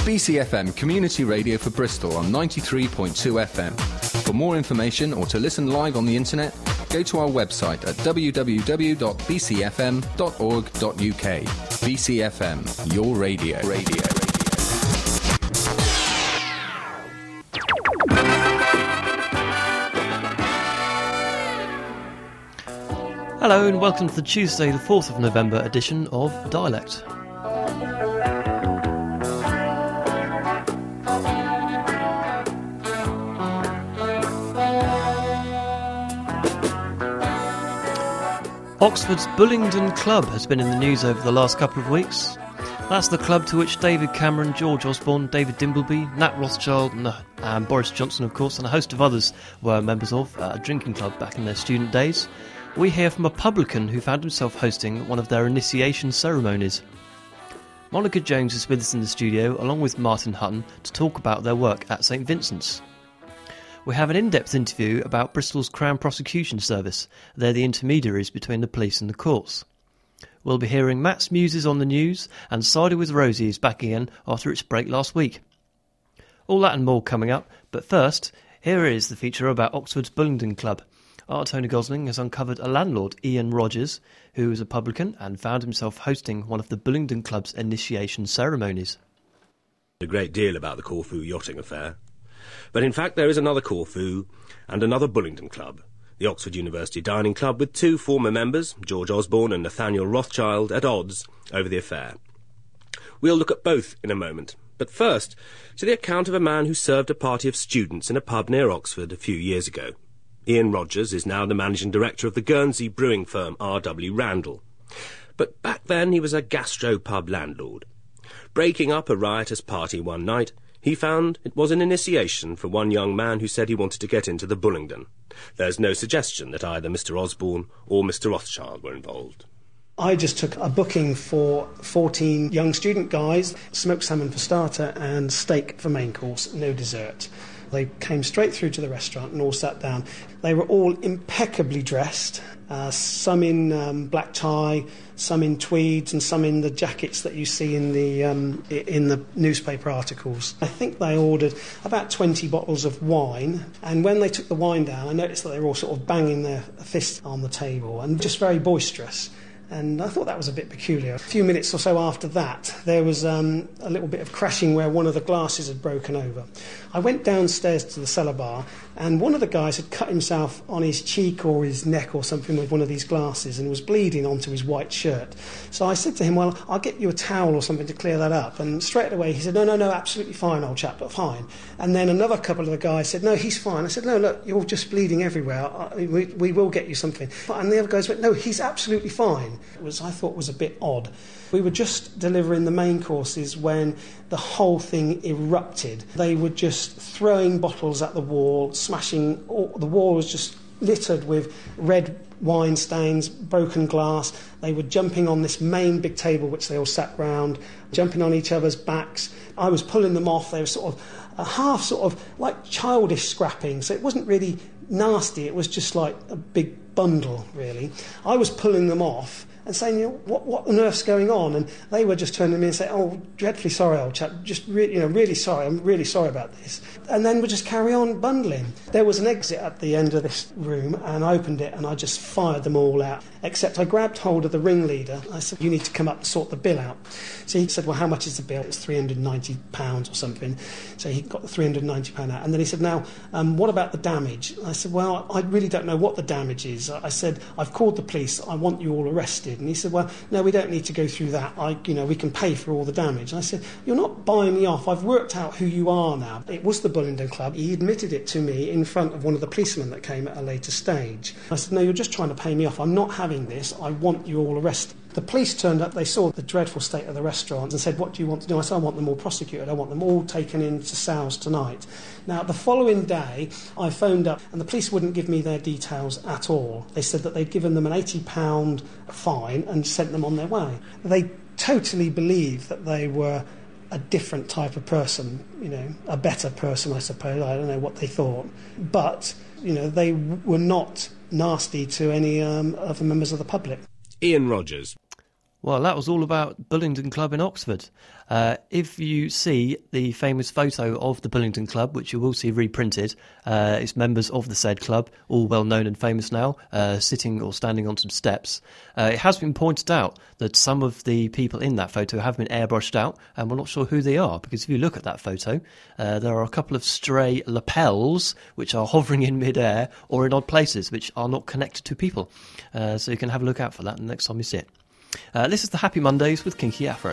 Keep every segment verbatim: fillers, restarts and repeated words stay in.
B C F M Community Radio for Bristol on ninety-three point two F M. For more information or to listen live on the internet, go to our website at w w w dot b c f m dot org dot u k. B C F M, your radio. Radio. Hello and welcome to the Tuesday the fourth of November edition of Dialect. Oxford's Bullingdon Club has been in the news over the last couple of weeks. That's the club to which David Cameron, George Osborne, David Dimbleby, Nat Rothschild and, um, Boris Johnson, of course, and a host of others were members of, uh, a drinking club back in their student days. We hear from a publican who found himself hosting one of their initiation ceremonies. Monica Jones is with us in the studio, along with Martin Hutton, to talk about their work at St Vincent's. We have an in-depth interview about Bristol's Crown Prosecution Service. They're the intermediaries between the police and the courts. We'll be hearing Matt's Muses on the news, and Cider with Rosie is back again after its break last week. All that and more coming up, but first, here is the feature about Oxford's Bullingdon Club. Our Tony Gosling has uncovered a landlord, Ian Rogers, who is a publican and found himself hosting one of the Bullingdon Club's initiation ceremonies. A great deal about the Corfu yachting affair. But in fact there is another Corfu and another Bullingdon Club, the Oxford University Dining Club, with two former members, George Osborne and Nathaniel Rothschild, at odds over the affair. We'll look at both in a moment, but first to the account of a man who served a party of students in a pub near Oxford a few years ago. Ian Rogers is now the managing director of the Guernsey brewing firm R W Randall. But back then he was a gastro-pub landlord. Breaking up a riotous party one night, he found it was an initiation for one young man who said he wanted to get into the Bullingdon. There's no suggestion that either Mister Osborne or Mister Rothschild were involved. I just took a booking for fourteen young student guys, smoked salmon for starter and steak for main course, no dessert. They came straight through to the restaurant and all sat down. They were all impeccably dressed, uh, some in um, black tie, some in tweeds and some in the jackets that you see in the um, in the newspaper articles. I think they ordered about twenty bottles of wine, and when they took the wine down, I noticed that they were all sort of banging their fists on the table and just very boisterous. And I thought that was a bit peculiar. A few minutes or so after that, there was um, a little bit of crashing where one of the glasses had broken over. I went downstairs to the cellar bar, and one of the guys had cut himself on his cheek or his neck or something with one of these glasses and was bleeding onto his white shirt. So I said to him, well, I'll get you a towel or something to clear that up. And straight away he said, no, no, no, absolutely fine, old chap, but fine. And then another couple of the guys said, no, he's fine. I said, no, look, you're just bleeding everywhere. I, we, we will get you something. And the other guys went, no, he's absolutely fine. It was, I thought, was a bit odd. We were just delivering the main courses when the whole thing erupted. They were just throwing bottles at the wall, smashing. All, the wall was just littered with red wine stains, broken glass. They were jumping on this main big table which they all sat round, jumping on each other's backs. I was pulling them off. They were sort of a half sort of like childish scrapping, so it wasn't really nasty. It was just like a big bundle, really. I was pulling them off and saying, you know, what, what on earth's going on? And they were just turning to me and saying, oh, dreadfully sorry, old chap, just really, you know, really sorry, I'm really sorry about this. And then we just carry on bundling. There was an exit at the end of this room, and I opened it, and I just fired them all out, except I grabbed hold of the ringleader. I said, you need to come up and sort the bill out. So he said, well, how much is the bill? It's three hundred ninety pounds or something. So he got the three hundred ninety pounds out. And then he said, now, um, what about the damage? I said, well, I really don't know what the damage is. I said, I've called the police, I want you all arrested. And he said, well, no, we don't need to go through that. I, you know, we can pay for all the damage. And I said, you're not buying me off. I've worked out who you are now. It was the Bullingdon Club. He admitted it to me in front of one of the policemen that came at a later stage. I said, no, you're just trying to pay me off. I'm not having this. I want you all arrested. The police turned up, they saw the dreadful state of the restaurant and said, what do you want to do? I said, I want them all prosecuted. I want them all taken into cells tonight. Now, the following day, I phoned up and the police wouldn't give me their details at all. They said that they'd given them an eighty pounds fine and sent them on their way. They totally believed that they were a different type of person, you know, a better person, I suppose. I don't know what they thought. But, you know, they were not nasty to any um, of the members of the public. Ian Rogers. Well, that was all about Bullingdon Club in Oxford. Uh, if you see the famous photo of the Bullingdon Club, which you will see reprinted, uh, it's members of the said club, all well known and famous now, uh, sitting or standing on some steps. Uh, it has been pointed out that some of the people in that photo have been airbrushed out, and we're not sure who they are, because if you look at that photo, uh, there are a couple of stray lapels which are hovering in mid-air or in odd places which are not connected to people. Uh, so you can have a look out for that the next time you see it. Uh, this is the Happy Mondays with Kinky Afro.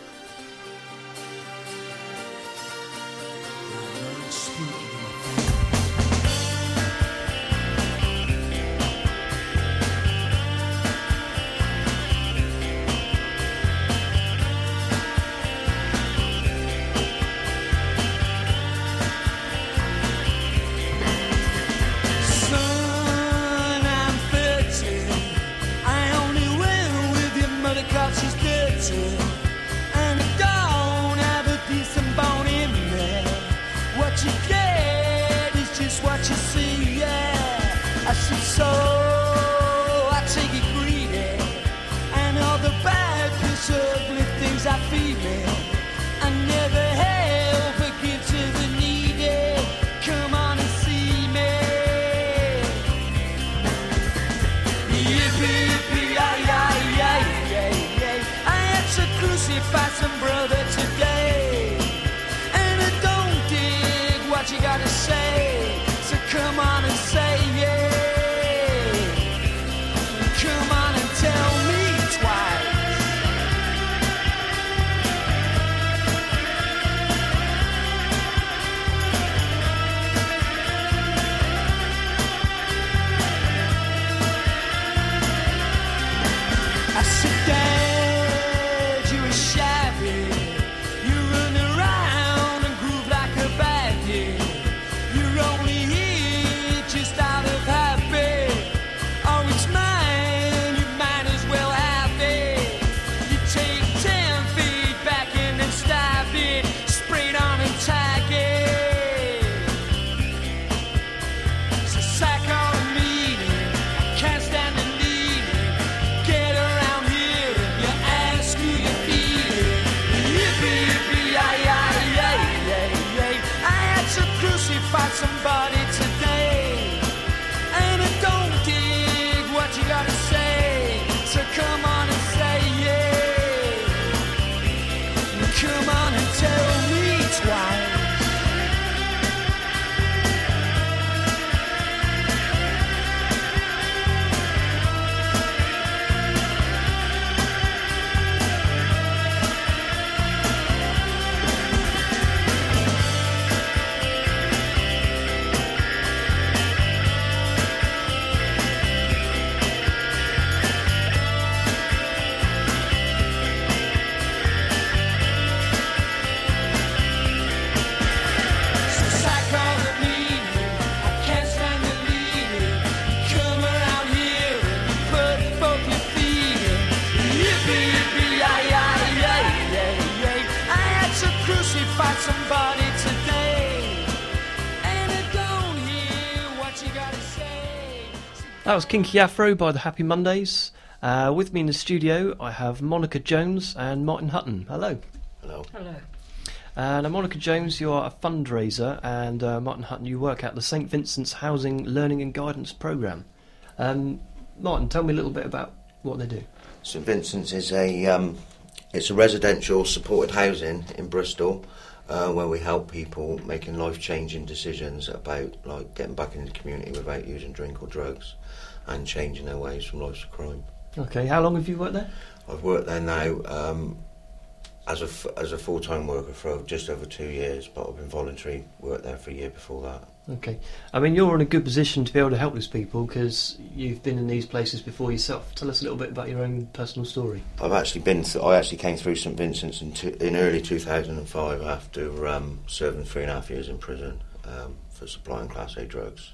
That was Kinky Afro by the Happy Mondays. Uh, with me in the studio, I have Monica Jones and Martin Hutton. Hello. Hello. Hello. Uh, now, Monica Jones, you are a fundraiser, and uh, Martin Hutton, you work at the Saint Vincent's Housing Learning and Guidance Programme. Um, Martin, tell me a little bit about what they do. Saint Vincent's is a um, it's a residential supported housing in Bristol, uh, where we help people making life-changing decisions about like getting back into the community without using drink or drugs, and changing their ways from lives of crime. Okay, how long have you worked there? I've worked there now um, as a f- as a full-time worker for just over two years, but I've been voluntary worked there for a year before that. Okay, I mean, you're in a good position to be able to help these people because you've been in these places before yourself. Tell us a little bit about your own personal story. I've actually been. Th- I actually came through Saint Vincent's in, t- in early two thousand five after um, serving three and a half years in prison um, for supplying Class A drugs.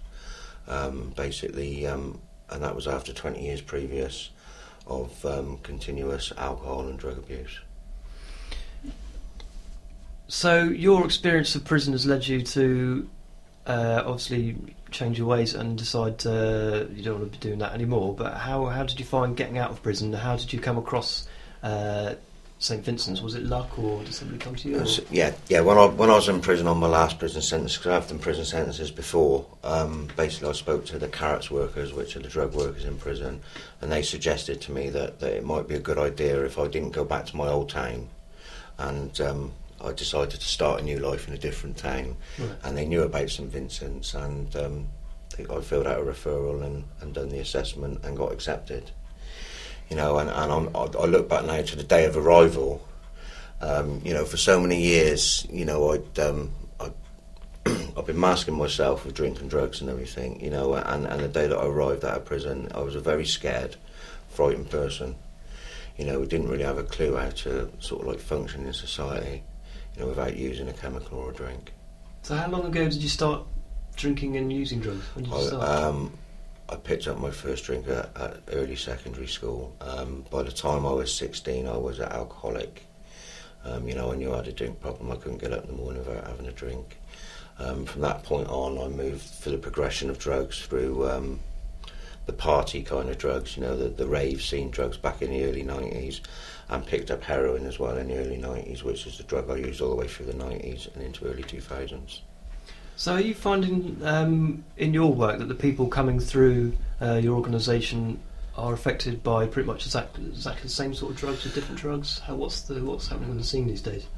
Um, basically, um, and that was after twenty years previous of um, continuous alcohol and drug abuse. So your experience of prison has led you to uh, obviously change your ways and decide uh, you don't want to be doing that anymore. But how how did you find getting out of prison? How did you come across uh, St Vincent's. Was it luck, or did somebody come to you? Or? Yeah, yeah. When I when I was in prison on my last prison sentence, because I've done prison sentences before, um, basically I spoke to the Carrots workers, which are the drug workers in prison, and they suggested to me that, that it might be a good idea if I didn't go back to my old town, and um, I decided to start a new life in a different town. Right. And they knew about St Vincent's, and um, they, I filled out a referral and, and done the assessment and got accepted. You know, and, and I'm, I look back now to the day of arrival. Um, you know, for so many years, you know, I'd, um, I'd I've been masking myself with drinking drugs and everything. You know, and, and the day that I arrived out of prison, I was a very scared, frightened person. You know, we didn't really have a clue how to sort of like function in society, you know, without using a chemical or a drink. So, how long ago did you start drinking and using drugs? When did you I, start? Um, I picked up my first drink at, at early secondary school. Um, by the time I was sixteen, I was an alcoholic. Um, you know, I knew I had a drink problem. I couldn't get up in the morning without having a drink. Um, from that point on, I moved for the progression of drugs through um, the party kind of drugs, you know, the, the rave scene drugs back in the early nineties, and picked up heroin as well in the early nineties, which is the drug I used all the way through the nineties and into early two thousands. So are you finding um, in your work that the people coming through uh, your organisation are affected by pretty much exactly, exactly the same sort of drugs or different drugs? How, what's the what's happening on the scene these days?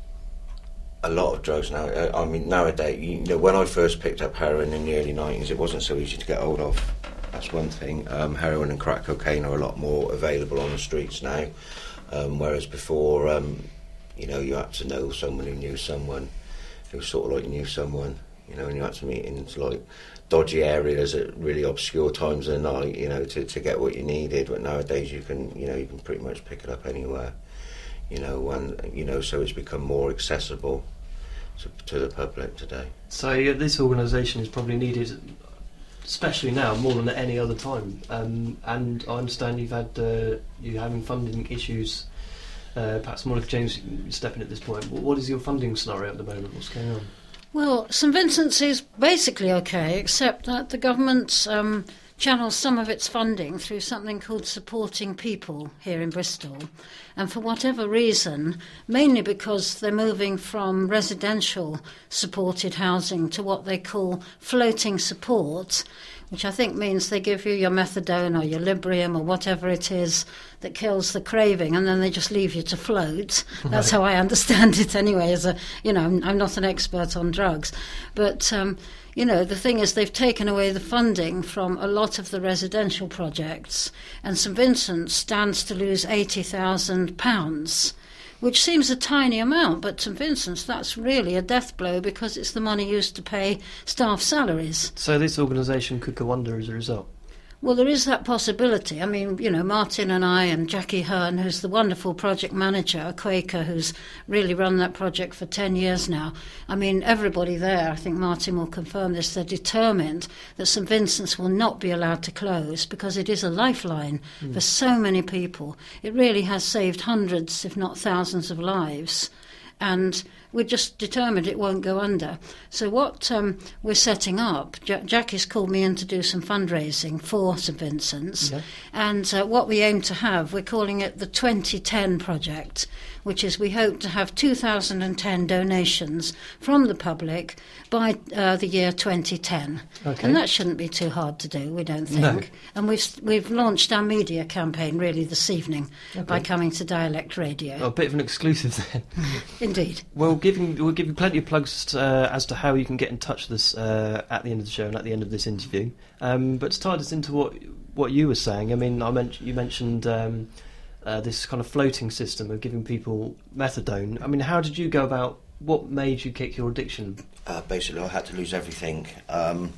A lot of drugs now. I mean, nowadays, you know, when I first picked up heroin in the early nineties, it wasn't so easy to get hold of. That's one thing. Um, heroin and crack cocaine are a lot more available on the streets now, um, whereas before, um, you know, you had to know someone who knew someone who sort of like knew someone. You know, and you had to meet into like dodgy areas at really obscure times of the night, you know, to, to get what you needed. But nowadays you can, you know, you can pretty much pick it up anywhere, you know, and, you know, so it's become more accessible to, to the public today. So yeah, this organisation is probably needed, especially now, more than at any other time. Um, and I understand you've had, uh, you're having funding issues. Uh, perhaps Monica James stepping at this point. What is your funding scenario at the moment? What's going on? Well, St Vincent's is basically okay, except that the government um, channels some of its funding through something called Supporting People here in Bristol. And for whatever reason, mainly because they're moving from residential supported housing to what they call floating support, which I think means they give you your methadone or your Librium or whatever it is that kills the craving, and then they just leave you to float. That's right. How I understand it anyway. As a, you know, I'm, I'm not an expert on drugs. But, um, you know, the thing is they've taken away the funding from a lot of the residential projects, and St Vincent's stands to lose eighty thousand pounds. Which seems a tiny amount, but St Vincent's, that's really a death blow because it's the money used to pay staff salaries. So this organisation could go under as a result? Well, there is that possibility. I mean, you know, Martin and I and Jackie Hearn, who's the wonderful project manager, a Quaker who's really run that project for ten years now. I mean, everybody there, I think Martin will confirm this, they're determined that St Vincent's will not be allowed to close because it is a lifeline mm. for so many people. It really has saved hundreds, if not thousands of lives. And we're just determined it won't go under. So what um, we're setting up, J- Jackie's called me in to do some fundraising for St Vincent's, yeah. and uh, what we aim to have, we're calling it the twenty ten project, which is we hope to have two thousand ten donations from the public by uh, the year twenty ten. Okay. And that shouldn't be too hard to do, we don't think. No. And we've we've launched our media campaign really this evening okay. by coming to Dialect Radio. Oh, a bit of an exclusive then. Indeed. Well, giving, we'll give you plenty of plugs uh, as to how you can get in touch with us uh, at the end of the show and at the end of this interview. Um, but to tie us into what what you were saying, I mean, I mentioned you mentioned um, uh, this kind of floating system of giving people methadone. I mean, how did you go about? What made you kick your addiction? Uh, basically, I had to lose everything. Um,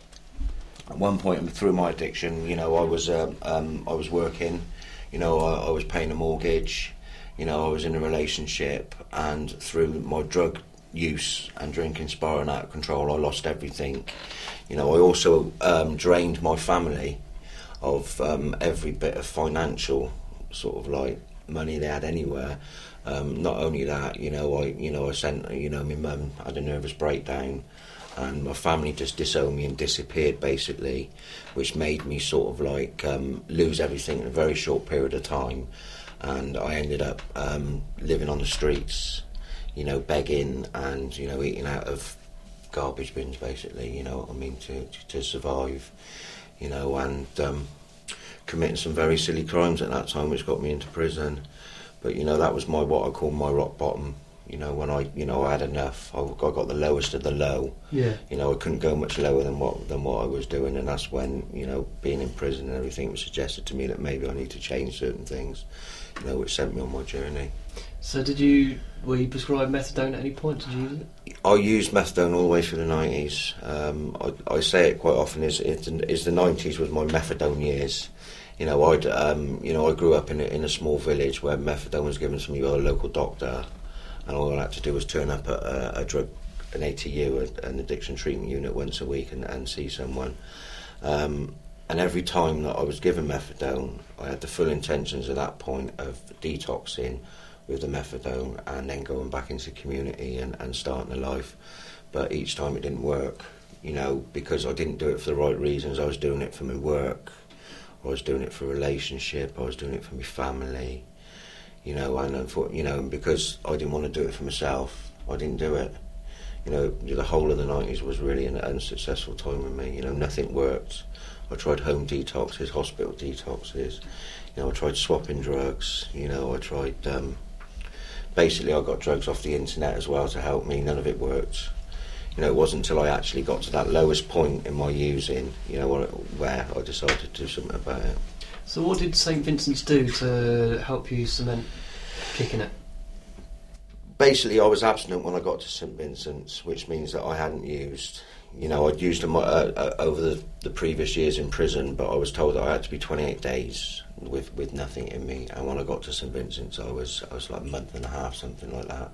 at one point through my addiction, you know, I was um, um, I was working. You know, I, I was paying a mortgage. You know, I was in a relationship, and through my drug use and drinking spiraling out of control, I lost everything. You know, I also um, drained my family of um, every bit of financial sort of like money they had anywhere. Um, not only that, you know, I you know I sent you know my mum had a nervous breakdown, and my family just disowned me and disappeared basically, which made me sort of like um, lose everything in a very short period of time. and I ended up um, living on the streets, you know, begging and, you know, eating out of garbage bins, basically, you know what I mean, to, to survive, you know, and um, committing some very silly crimes at that time, which got me into prison. But, you know, that was my, what I call my rock bottom. You know, when I, you know, I had enough. I, I got the lowest of the low. Yeah. You know, I couldn't go much lower than what than what I was doing, and that's when, you know, being in prison and everything was suggested to me that maybe I need to change certain things. You know, which sent me on my journey. So, did you were you prescribed methadone at any point? Did you use it? I used methadone all the way through the nineties. Um, I, I say it quite often. Is is the nineties was my methadone years. You know, I'd um, you know, I grew up in a, in a small village where methadone was given to me by a local doctor. And all I had to do was turn up at a, a drug, an A T U, an addiction treatment unit, once a week and, and see someone. Um, and every time that I was given methadone, I had the full intentions at that point of detoxing with the methadone and then going back into the community and, and starting a life. But each time it didn't work, you know, because I didn't do it for the right reasons. I was doing it for my work, I was doing it for a relationship, I was doing it for my family. You know, and you know, because I didn't want to do it for myself, I didn't do it. You know, the whole of the nineties was really an unsuccessful time with me. You know, nothing worked. I tried home detoxes, hospital detoxes. You know, I tried swapping drugs. You know, I tried. Um, basically, I got drugs off the internet as well to help me. None of it worked. You know, it wasn't until I actually got to that lowest point in my using, you know, where I decided to do something about it. So what did Saint Vincent's do to help you cement kicking it? Basically, I was abstinent when I got to Saint Vincent's, which means that I hadn't used. You know, I'd used them uh, uh, over the, the previous years in prison, but I was told that I had to be twenty-eight days with, with nothing in me. And when I got to Saint Vincent's, I was I was like a month and a half, something like that.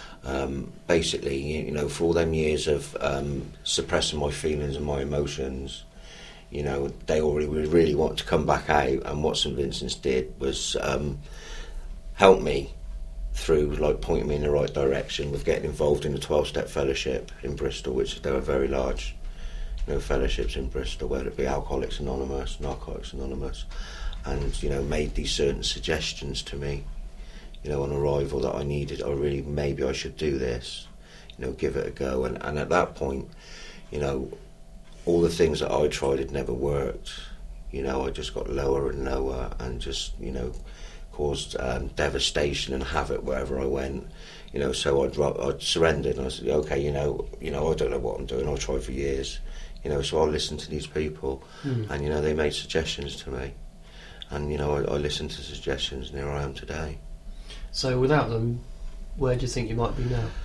Um, basically, you know, for all them years of um, suppressing my feelings and my emotions, you know, they already really wanted to come back out, and what Saint Vincent's did was um, help me through, like, pointing me in the right direction with getting involved in the twelve-step fellowship in Bristol, which there are very large, you know, fellowships in Bristol, whether it be Alcoholics Anonymous, Narcotics Anonymous, and, you know, made these certain suggestions to me, you know, on arrival that I needed, I really, maybe I should do this, you know, give it a go, and, and at that point, you know, all the things that I tried had never worked. You know, I just got lower and lower and just, you know, caused um, devastation and havoc wherever I went. You know, so I'd, I'd surrendered and I said, okay, you know, you know, I don't know what I'm doing. I'll try for years. You know, so I'll listen to these people, mm. and, you know, they made suggestions to me. And, you know, I, I listened to suggestions, and here I am today. So without them, where do you think you might be now?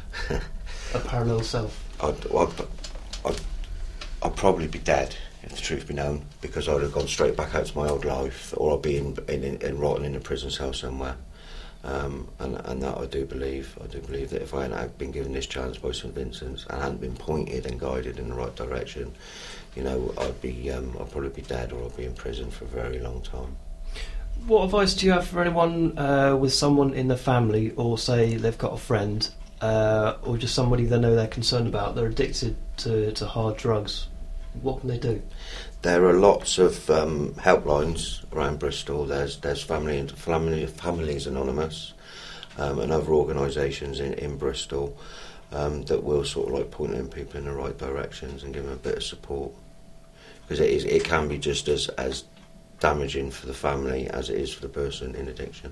A parallel self? I'd, I'd, I'd I'd probably be dead, if the truth be known, because I'd have gone straight back out to my old life, or I'd be in, in, in, in rotting in a prison cell somewhere. Um, and, and that I do believe. I do believe that if I hadn't been given this chance by Saint Vincent's and hadn't been pointed and guided in the right direction, you know, I'd be, um, I'd probably be dead, or I'd be in prison for a very long time. What advice do you have for anyone uh, with someone in the family, or say they've got a friend, uh, or just somebody they know they're concerned about, they're addicted to, to hard drugs? What can they do? There are lots of um, helplines around Bristol. There's there's family and family families Anonymous, um, and other organisations in, in Bristol um, that will sort of like point in people in the right directions and give them a bit of support, because it is it can be just as as damaging for the family as it is for the person in addiction.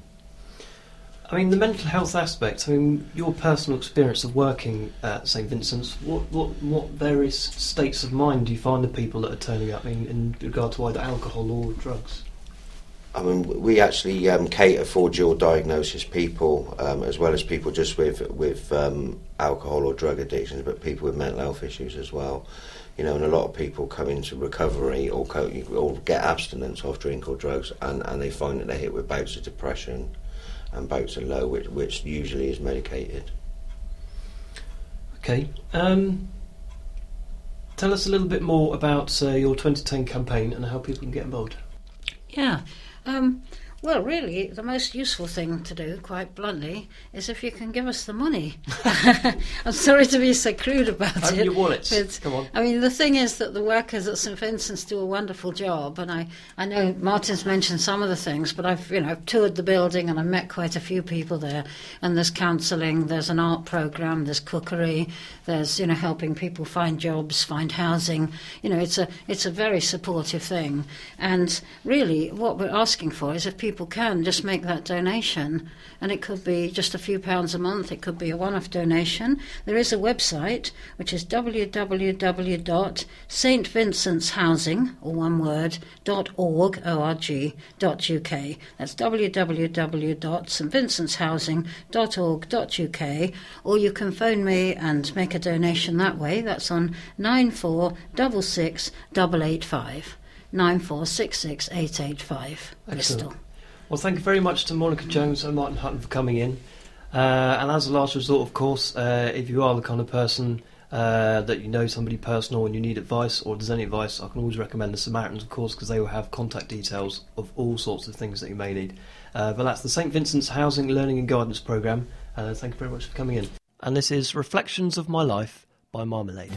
I mean, the mental health aspect, I mean, your personal experience of working at Saint Vincent's, what what, what various states of mind do you find the people that are turning up in, in regard to either alcohol or drugs? I mean, we actually um, cater for dual diagnosis people, um, as well as people just with, with um, alcohol or drug addictions, but people with mental health issues as well. You know, and a lot of people come into recovery or, co- or get abstinence off drink or drugs, and, and they find that they're hit with bouts of depression and bouts of low, which, which usually is medicated. Okay. Um, tell us a little bit more about uh, your twenty ten campaign and how people can get involved. Yeah. Um, Well, really, the most useful thing to do, quite bluntly, is if you can give us the money. I'm sorry to be so crude about Open it. your wallets. But, Come on. I mean, the thing is that the workers at St Vincent's do a wonderful job, and I, I know Martin's mentioned some of the things, but I've, you know, I've toured the building and I've met quite a few people there, and there's counselling, there's an art programme, there's cookery, there's, you know, helping people find jobs, find housing. You know, it's a, it's a very supportive thing. And really, what we're asking for is if people can just make that donation, and it could be just a few pounds a month, it could be a one-off donation. There is a website which is w w w dot st vincents housing, or one word, dot org, O R G, dot U K. That's w w w dot st vincents housing dot org dot U K, or you can phone me and make a donation that way. That's on nine four six six eight eight five. nine four six six eight eight five, Bristol. Well, thank you very much to Monica Jones and Martin Hutton for coming in. Uh, and as a last resort, of course, uh, if you are the kind of person uh, that you know somebody personal and you need advice, or there's any advice, I can always recommend the Samaritans, of course, because they will have contact details of all sorts of things that you may need. Uh, but that's the St Vincent's Housing, Learning and Guidance Programme. Uh, thank you very much for coming in. And this is Reflections of My Life by Marmalade.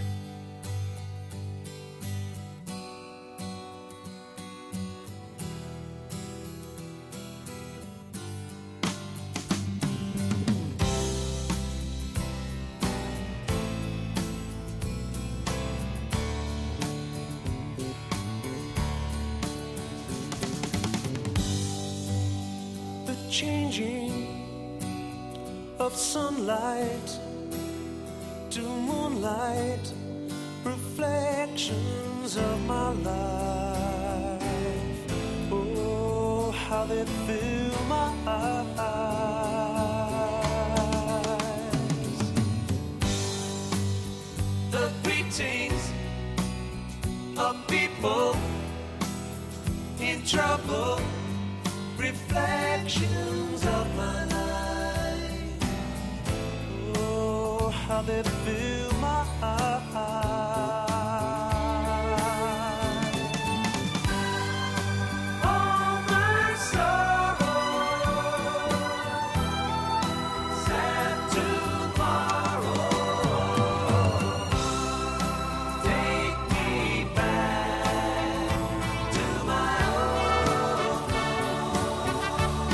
Changing of sunlight to moonlight, reflections of my life. Oh, how they fill my eyes. The greetings of people in trouble, reflections of my life. Oh, how they fill my eyes. All my sorrow, sad tomorrow, take me back to my own home.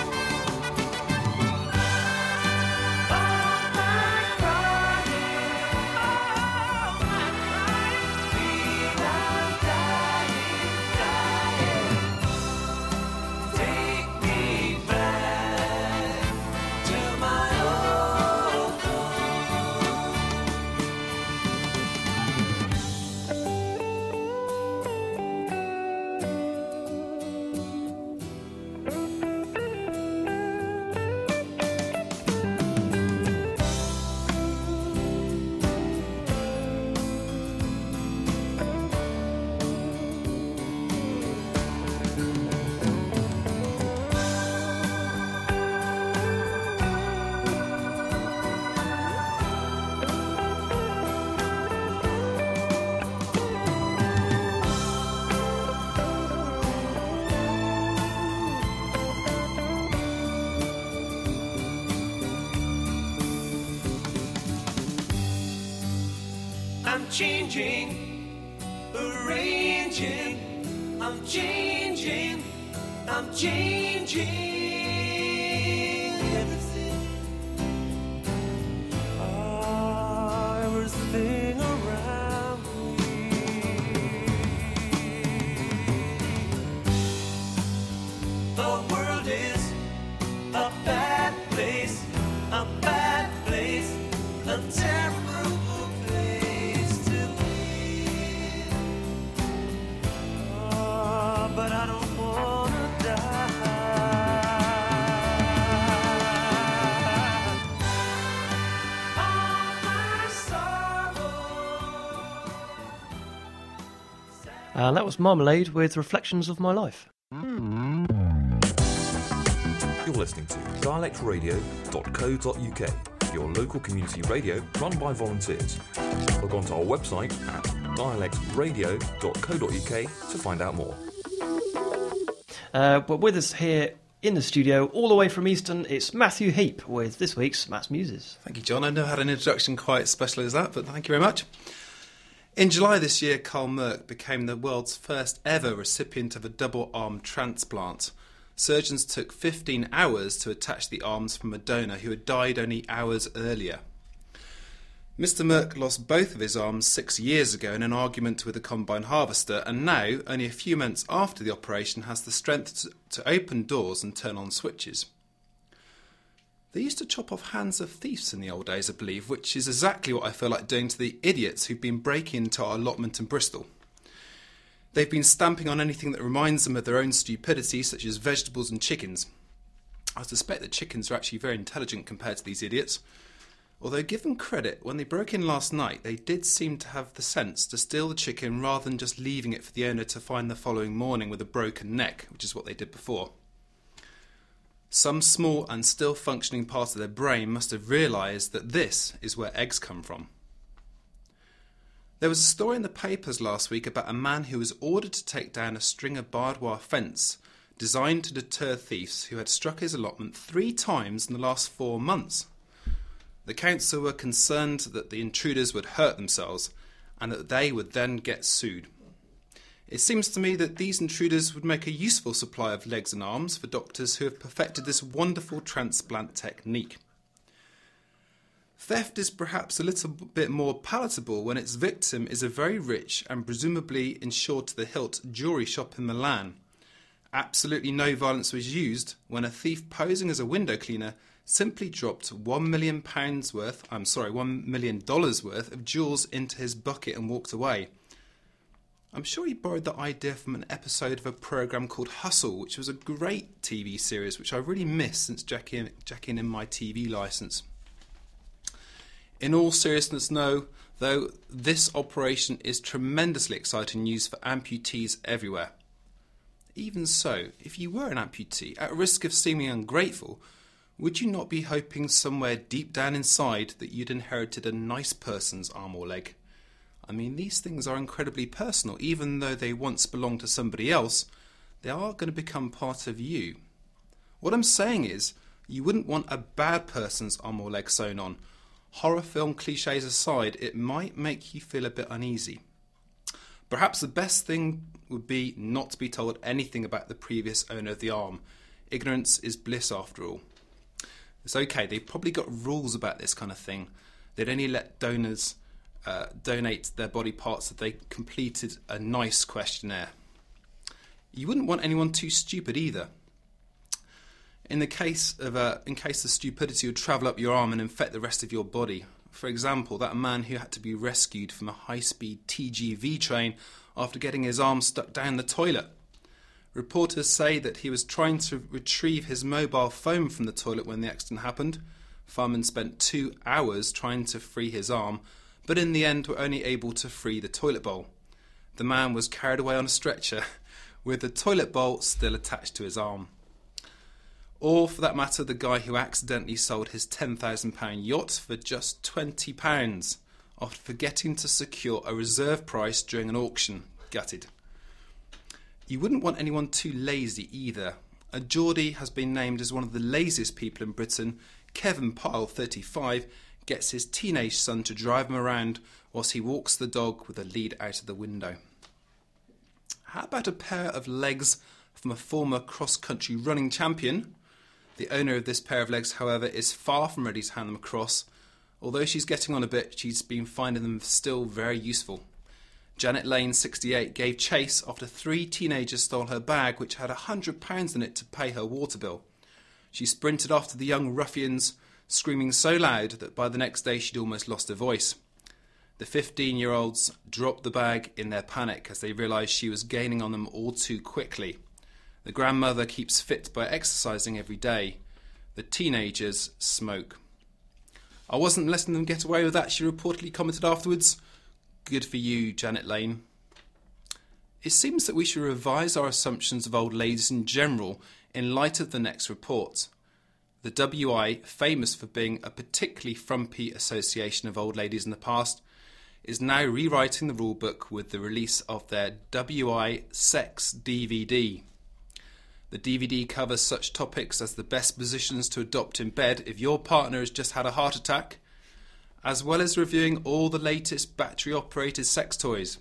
All my crying, all my crying, feel I'm dying, dying. Take me back to my old home. I'm changing, arranging, I'm changing, I'm changing everything. Ah, everything around me. The world is a bad place, a bad place, a terrible place to be. Ah, but I don't wanna die. All my sorrow. And that was Marmalade with Reflections of My Life. You're listening to dialect radio dot co dot U K, your local community radio run by volunteers. Log on to our website at dialect radio dot co dot U K to find out more. Uh, but with us here in the studio, all the way from Easton, it's Matthew Heap with this week's Matt's Muses. Thank you, John. I never had an introduction quite as special as that, but thank you very much. In July this year, Carl Merck became the world's first ever recipient of a double arm transplant. Surgeons took fifteen hours to attach the arms from a donor who had died only hours earlier. Mister Merck lost both of his arms six years ago in an argument with a combine harvester, and now, only a few months after the operation, has the strength to, to open doors and turn on switches. They used to chop off hands of thieves in the old days, I believe, which is exactly what I feel like doing to the idiots who've been breaking into our allotment in Bristol. They've been stamping on anything that reminds them of their own stupidity, such as vegetables and chickens. I suspect that chickens are actually very intelligent compared to these idiots. Although, give them credit, when they broke in last night, they did seem to have the sense to steal the chicken rather than just leaving it for the owner to find the following morning with a broken neck, which is what they did before. Some small and still functioning part of their brain must have realised that this is where eggs come from. There was a story in the papers last week about a man who was ordered to take down a string of barbed wire fence designed to deter thieves who had struck his allotment three times in the last four months. The council were concerned that the intruders would hurt themselves and that they would then get sued. It seems to me that these intruders would make a useful supply of legs and arms for doctors who have perfected this wonderful transplant technique. Theft is perhaps a little bit more palatable when its victim is a very rich and presumably insured to the hilt jewellery shop in Milan. Absolutely no violence was used when a thief posing as a window cleaner simply dropped one million pounds worth, I'm sorry, one million dollars worth of jewels into his bucket and walked away. I'm sure he borrowed the idea from an episode of a programme called Hustle, which was a great T V series which I really missed since jacking, jacking in my T V licence. In all seriousness, no, though, this operation is tremendously exciting news for amputees everywhere. Even so, if you were an amputee, at risk of seeming ungrateful, would you not be hoping somewhere deep down inside that you'd inherited a nice person's arm or leg? I mean, these things are incredibly personal. Even though they once belonged to somebody else, they are going to become part of you. What I'm saying is, you wouldn't want a bad person's arm or leg sewn on. Horror film cliches aside, it might make you feel a bit uneasy. Perhaps the best thing would be not to be told anything about the previous owner of the arm. Ignorance is bliss after all. It's okay, they've probably got rules about this kind of thing. They'd only let donors uh, donate their body parts if they completed a nice questionnaire. You wouldn't want anyone too stupid either. In the case of uh, in case the stupidity would travel up your arm and infect the rest of your body. For example, that man who had to be rescued from a high-speed T G V train after getting his arm stuck down the toilet. Reporters say that he was trying to retrieve his mobile phone from the toilet when the accident happened. Firemen spent two hours trying to free his arm, but in the end were only able to free the toilet bowl. The man was carried away on a stretcher, with the toilet bowl still attached to his arm. Or, for that matter, the guy who accidentally sold his ten thousand pounds yacht for just twenty pounds after forgetting to secure a reserve price during an auction. Gutted. You wouldn't want anyone too lazy either. A Geordie has been named as one of the laziest people in Britain. Kevin Pyle, thirty-five, gets his teenage son to drive him around whilst he walks the dog with a lead out of the window. How about a pair of legs from a former cross-country running champion? The owner of this pair of legs, however, is far from ready to hand them across. Although she's getting on a bit, she's been finding them still very useful. Janet Lane, sixty-eight, gave chase after three teenagers stole her bag, which had one hundred pounds in it to pay her water bill. She sprinted after the young ruffians, screaming so loud that by the next day she'd almost lost her voice. The fifteen-year-olds dropped the bag in their panic as they realised she was gaining on them all too quickly. The grandmother keeps fit by exercising every day. The teenagers smoke. I wasn't letting them get away with that, she reportedly commented afterwards. Good for you, Janet Lane. It seems that we should revise our assumptions of old ladies in general in light of the next report. The W I, famous for being a particularly frumpy association of old ladies in the past, is now rewriting the rulebook with the release of their W I Sex D V D. The D V D covers such topics as the best positions to adopt in bed if your partner has just had a heart attack, as well as reviewing all the latest battery-operated sex toys.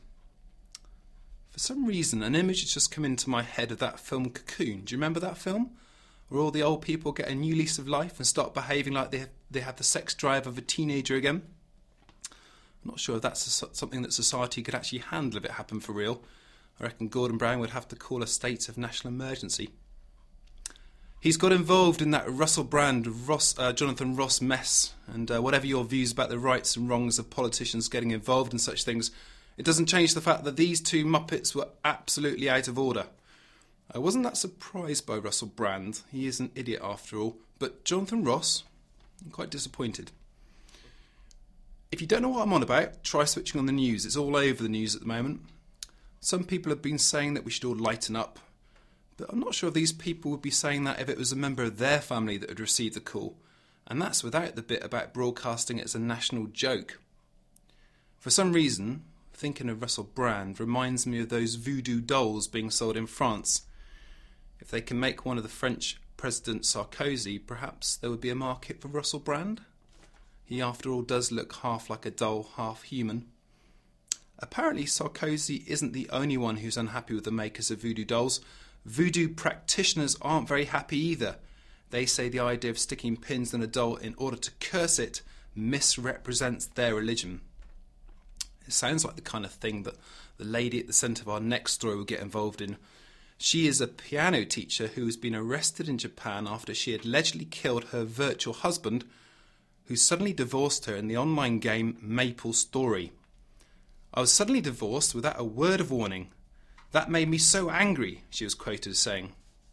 For some reason, an image has just come into my head of that film Cocoon. Do you remember that film? Where all the old people get a new lease of life and start behaving like they have, they have the sex drive of a teenager again. I'm not sure if that's a, something that society could actually handle if it happened for real. I reckon Gordon Brown would have to call a state of national emergency. He's got involved in that Russell Brand, Ross, uh, Jonathan Ross mess, and uh, whatever your views about the rights and wrongs of politicians getting involved in such things, it doesn't change the fact that these two muppets were absolutely out of order. I wasn't that surprised by Russell Brand. He is an idiot after all. But Jonathan Ross, I'm quite disappointed. If you don't know what I'm on about, try switching on the news. It's all over the news at the moment. Some people have been saying that we should all lighten up, but I'm not sure if these people would be saying that if it was a member of their family that had received the call, and that's without the bit about broadcasting it as a national joke. For some reason, thinking of Russell Brand reminds me of those voodoo dolls being sold in France. If they can make one of the French President Sarkozy, perhaps there would be a market for Russell Brand. He, after all, does look half like a doll, half human. Apparently, Sarkozy isn't the only one who's unhappy with the makers of voodoo dolls. Voodoo practitioners aren't very happy either. They say the idea of sticking pins in a doll in order to curse it misrepresents their religion. It sounds like the kind of thing that the lady at the centre of our next story will get involved in. She is a piano teacher who has been arrested in Japan after she had allegedly killed her virtual husband, who suddenly divorced her in the online game Maple Story. I was suddenly divorced without a word of warning. That made me so angry, she was quoted as saying.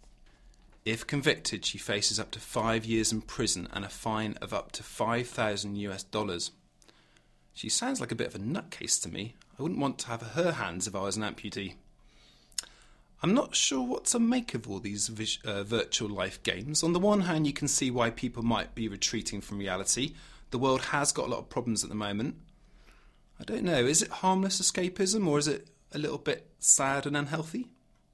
If convicted, she faces up to five years in prison and a fine of up to five thousand US dollars. She sounds like a bit of a nutcase to me. I wouldn't want to have her hands if I was an amputee. I'm not sure what to make of all these vis- uh, virtual life games. On the one hand, you can see why people might be retreating from reality. The world has got a lot of problems at the moment. I don't know, is it harmless escapism or is it a little bit sad and unhealthy?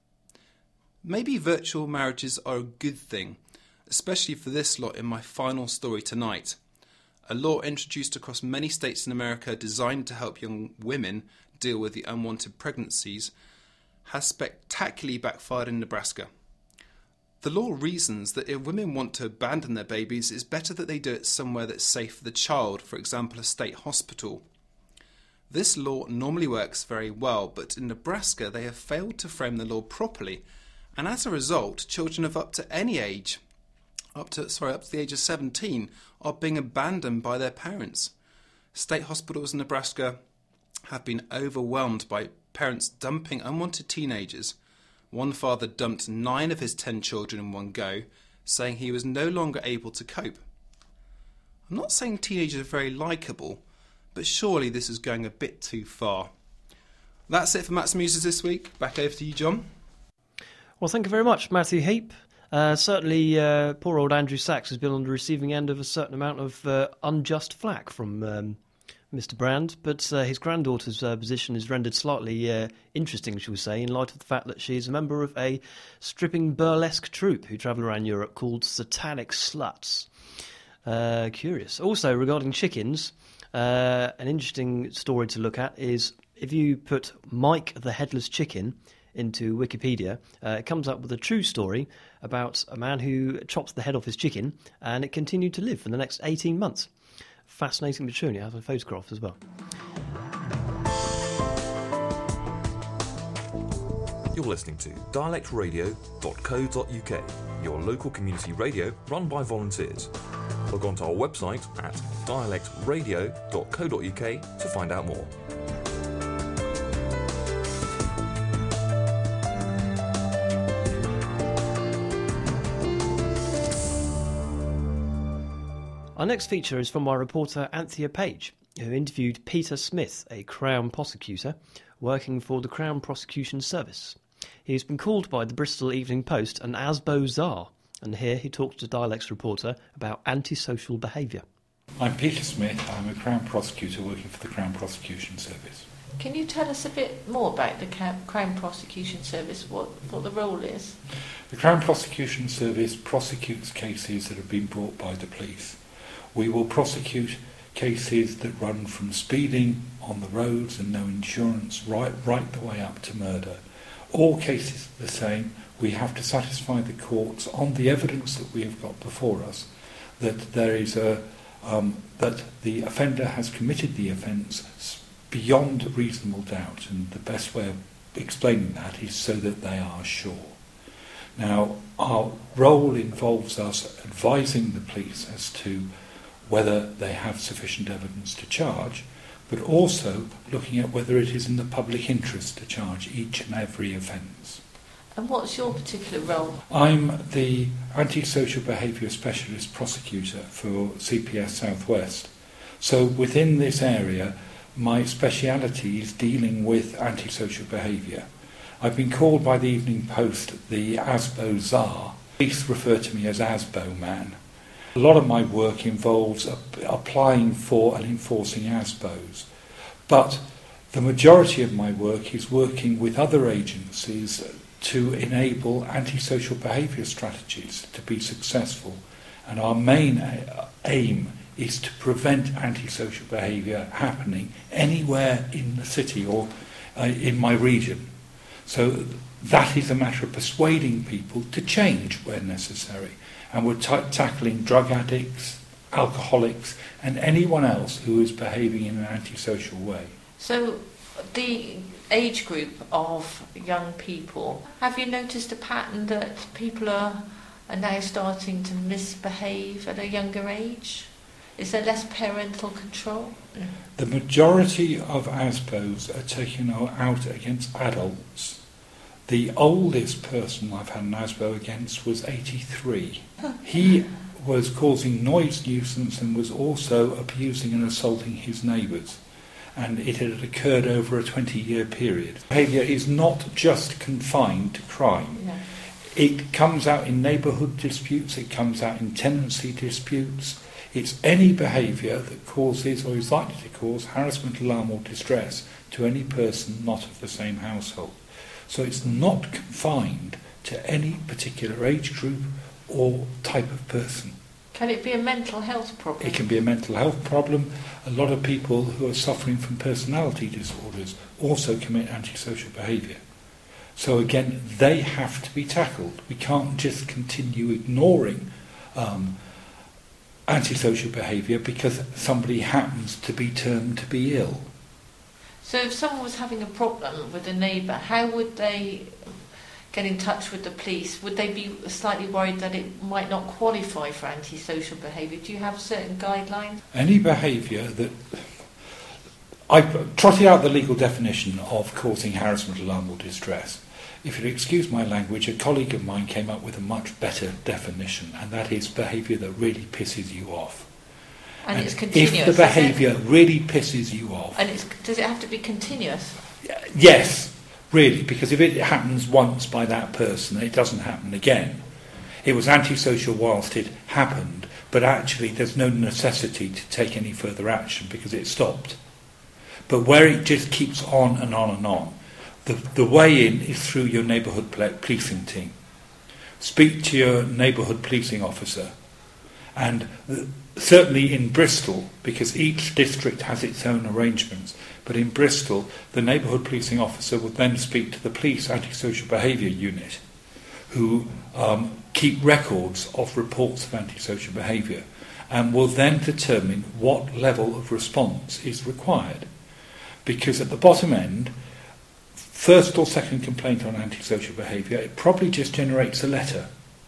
Maybe virtual marriages are a good thing, especially for this lot in my final story tonight. A law introduced across many states in America designed to help young women deal with the unwanted pregnancies has spectacularly backfired in Nebraska. The law reasons that if women want to abandon their babies, it's better that they do it somewhere that's safe for the child, for example a state hospital. This law normally works very well, but in Nebraska they have failed to frame the law properly, and as a result, children of up to any age, up to sorry, up to the age of seventeen, are being abandoned by their parents. State hospitals in Nebraska have been overwhelmed by parents dumping unwanted teenagers. One father dumped nine of his ten children in one go, saying he was no longer able to cope. I'm not saying teenagers are very likeable, but surely this is going a bit too far. That's it for Matt's Muses this week. Back over to you, John. Well, thank you very much, Matthew Heap. Uh, certainly, uh, poor old Andrew Sachs has been on the receiving end of a certain amount of uh, unjust flack from um, Mister Brand, but uh, his granddaughter's uh, position is rendered slightly uh, interesting, shall we say, in light of the fact that she is a member of a stripping burlesque troupe who travel around Europe called Satanic Sluts. Uh, curious. Also, regarding chickens, uh, an interesting story to look at is if you put Mike the Headless Chicken into Wikipedia, uh, it comes up with a true story about a man who chopped the head off his chicken and it continued to live for the next eighteen months. Fascinating, but surely I have a photograph as well. You're listening to dialect radio dot co dot uk, your local community radio run by volunteers. Log on to our website at dialect radio dot co dot uk to find out more. Our next feature is from our reporter Anthea Page, who interviewed Peter Smith, a Crown prosecutor working for the Crown Prosecution Service. He has been called by the Bristol Evening Post an Asbo Czar, and here he talks to Dialects reporter about antisocial behaviour. I'm Peter Smith. I'm a Crown prosecutor working for the Crown Prosecution Service. Can you tell us a bit more about the Crown Prosecution Service, what, what the role is? The Crown Prosecution Service prosecutes cases that have been brought by the police. We will prosecute cases that run from speeding on the roads and no insurance right, right the way up to murder. All cases are the same. We have to satisfy the courts on the evidence that we have got before us that there is a um, that the offender has committed the offence beyond reasonable doubt, and the best way of explaining that is so that they are sure. Now, our role involves us advising the police as to whether they have sufficient evidence to charge, but also looking at whether it is in the public interest to charge each and every offence. And what's your particular role? I'm the Antisocial Behaviour Specialist Prosecutor for C P S South West. So within this area, my speciality is dealing with antisocial behaviour. I've been called by the Evening Post the Asbo Tsar. Police refer to me as Asbo Man. A lot of my work involves ap- applying for and enforcing ASBOs. But the majority of my work is working with other agencies to enable antisocial behaviour strategies to be successful. And our main a- aim is to prevent antisocial behaviour happening anywhere in the city or uh, in my region. So that is a matter of persuading people to change where necessary. And we're t- tackling drug addicts, alcoholics, and anyone else who is behaving in an antisocial way. So the age group of young people, have you noticed a pattern that people are, are now starting to misbehave at a younger age? Is there less parental control? The majority of ASBOs are taken out against adults. The oldest person I've had an ASBO against was eighty-three. He was causing noise nuisance and was also abusing and assaulting his neighbours. And it had occurred over a twenty-year period. Behaviour is not just confined to crime. Yeah. It comes out in neighbourhood disputes, it comes out in tenancy disputes. It's any behaviour that causes or is likely to cause harassment, alarm or distress to any person not of the same household. So it's not confined to any particular age group or type of person. Can it be a mental health problem? It can be a mental health problem. A lot of people who are suffering from personality disorders also commit antisocial behaviour. So again, they have to be tackled. We can't just continue ignoring um, antisocial behaviour because somebody happens to be termed to be ill. So if someone was having a problem with a neighbour, how would they get in touch with the police? Would they be slightly worried that it might not qualify for antisocial behaviour? Do you have certain guidelines? Any behaviour that... I trotted out the legal definition of causing harassment, alarm or distress. If you'll excuse my language, a colleague of mine came up with a much better definition, and that is behaviour that really pisses you off. And, and it's continuous. If the behaviour really pisses you off... And it's, does it have to be continuous? Yes, really, because if it happens once by that person, it doesn't happen again. It was antisocial whilst it happened, but actually there's no necessity to take any further action because it stopped. But where it just keeps on and on and on, the, the way in is through your neighbourhood policing team. Speak to your neighbourhood policing officer. And the, certainly in Bristol, because each district has its own arrangements, but in Bristol, the neighbourhood policing officer would then speak to the police antisocial behaviour unit, who um, keep records of reports of antisocial behaviour, and will then determine what level of response is required. Because at the bottom end, first or second complaint on antisocial behaviour, it probably just generates a letter.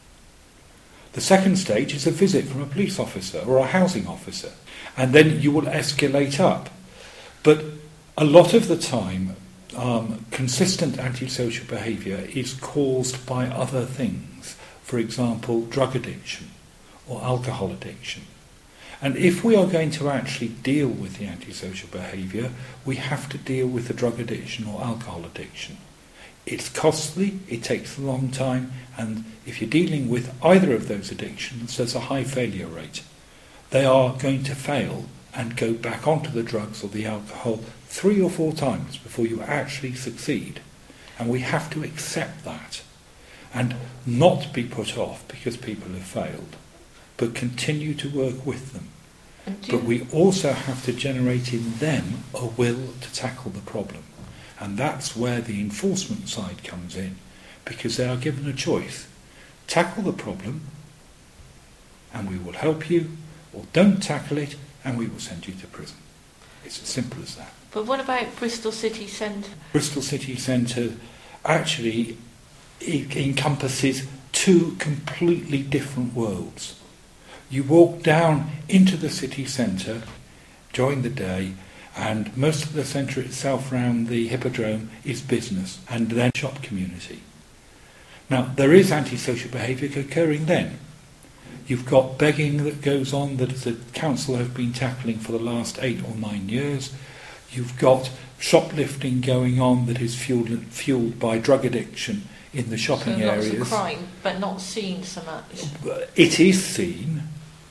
The second stage is a visit from a police officer or a housing officer, and then you will escalate up. But a lot of the time, um, consistent antisocial behaviour is caused by other things, for example, drug addiction or alcohol addiction. And if we are going to actually deal with the antisocial behaviour, we have to deal with the drug addiction or alcohol addiction. It's costly, it takes a long time, and if you're dealing with either of those addictions, there's a high failure rate. They are going to fail and go back onto the drugs or the alcohol three or four times before you actually succeed. And we have to accept that and not be put off because people have failed, but continue to work with them. But we also have to generate in them a will to tackle the problem. And that's where the enforcement side comes in, because they are given a choice. Tackle the problem and we will help you, or don't tackle it and we will send you to prison. It's as simple as that. But what about Bristol City Centre? Bristol City Centre actually it encompasses two completely different worlds. You walk down into the city centre during the day, and most of the centre itself round the Hippodrome is business and then shop community. Now, there is antisocial behaviour occurring then. You've got begging that goes on that the council have been tackling for the last eight or nine years. You've got shoplifting going on that is fueled, fueled by drug addiction in the shopping so lots areas. Of crime, but not seen so much. It is seen.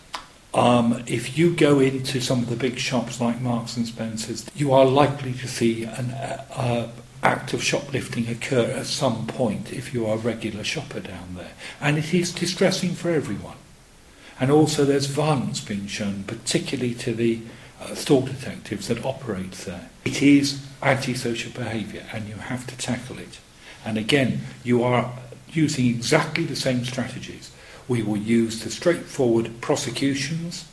Um, if you go into some of the big shops like Marks and Spencer's, you are likely to see an uh, uh, act of shoplifting occur at some point if you are a regular shopper down there. And it is distressing for everyone. And also there's violence being shown, particularly to the uh, store detectives that operate there. It is antisocial behaviour and you have to tackle it. And again, you are using exactly the same strategies. We will use the straightforward prosecutions.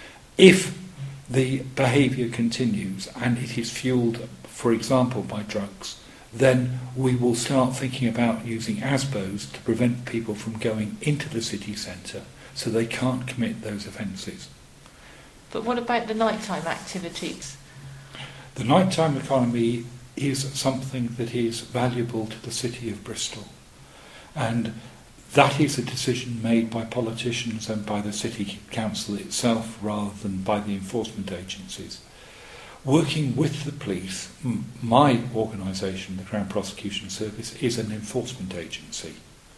If the behaviour continues and it is fueled, for example, by drugs, then we will start thinking about using A S B Os to prevent people from going into the city centre so they can't commit those offences. But what about the nighttime activities? The nighttime economy is something that is valuable to the city of Bristol. And that is a decision made by politicians and by the City Council itself rather than by the enforcement agencies. Working with the police, m- my organisation, the Crown Prosecution Service, is an enforcement agency.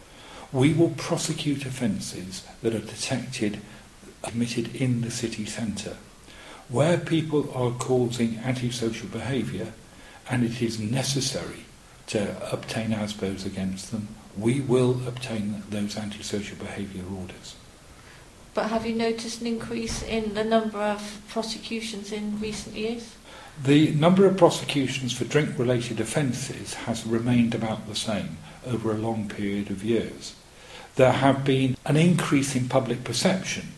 We will prosecute offences that are detected, committed in the city centre. Where people are causing antisocial behaviour and it is necessary to obtain A S B Os against them, we will obtain those antisocial behaviour orders. But have you noticed an increase in the number of prosecutions in recent years? The number of prosecutions for drink-related offences has remained about the same over a long period of years. There have been an increase in public perception,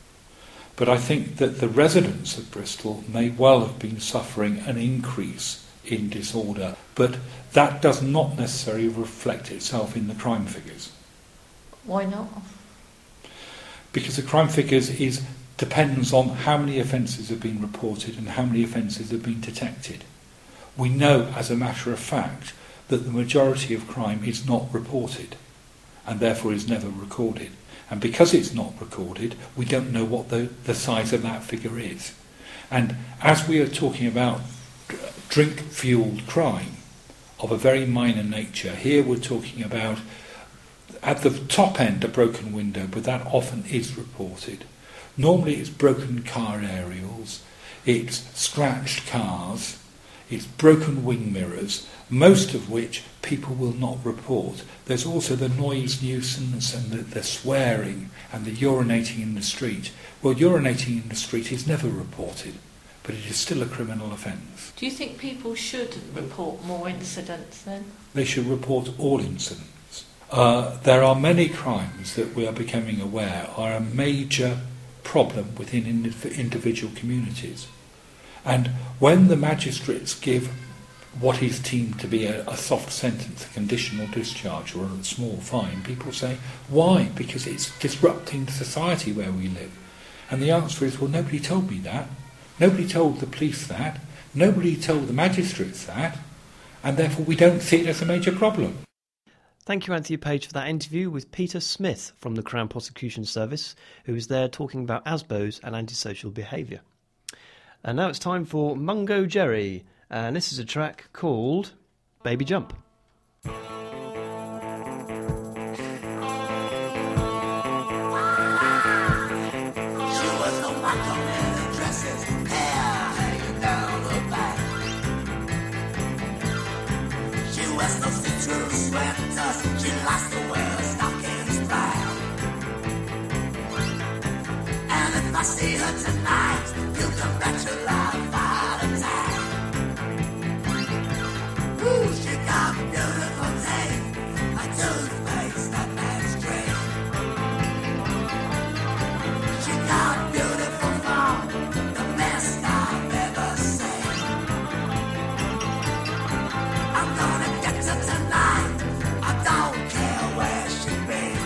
but I think that the residents of Bristol may well have been suffering an increase in disorder, but that does not necessarily reflect itself in the crime figures. Why not? Because the crime figures is depends on how many offences have been reported and how many offences have been detected. We know, as a matter of fact, that the majority of crime is not reported and therefore is never recorded. And because it's not recorded, we don't know what the, the size of that figure is. And as we are talking about drink-fueled crime of a very minor nature, here we're talking about, at the top end, a broken window, but that often is reported. Normally it's broken car aerials, it's scratched cars, it's broken wing mirrors, most of which people will not report. There's also the noise nuisance and the, the swearing and the urinating in the street. Well, urinating in the street is never reported, but it is still a criminal offence. Do you think people should report more incidents then? They should report all incidents. Uh, there are many crimes that we are becoming aware are a major problem within indiv- individual communities. And when the magistrates give what is deemed to be a, a soft sentence, a conditional discharge or a small fine, people say, why? Because it's disrupting the society where we live. And the answer is, well, nobody told me that. Nobody told the police that. Nobody told the magistrates that. And therefore we don't see it as a major problem. Thank you, Anthony Page, for that interview with Peter Smith from the Crown Prosecution Service, who was there talking about A S B Os and antisocial behaviour. And now it's time for Mungo Jerry, and this is a track called Baby Jump. She was a wonder in the dresses, wears those see-through sweaters. She likes to wear stockings black. And if I see her tonight, you can bet your life I'll attack. Ooh, she got beautiful teeth, a toothpaste that makes dream. She got beautiful form, the best I've ever seen. I'm gonna get her tonight, I don't care where she be.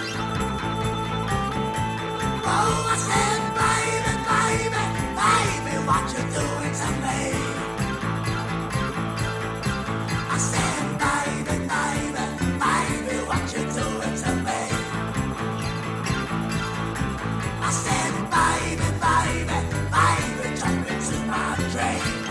Oh, I said, baby, baby, baby, what you doing to me? I said, baby, baby, baby, what you doing to me? I said, baby, baby, baby, jump into my dream.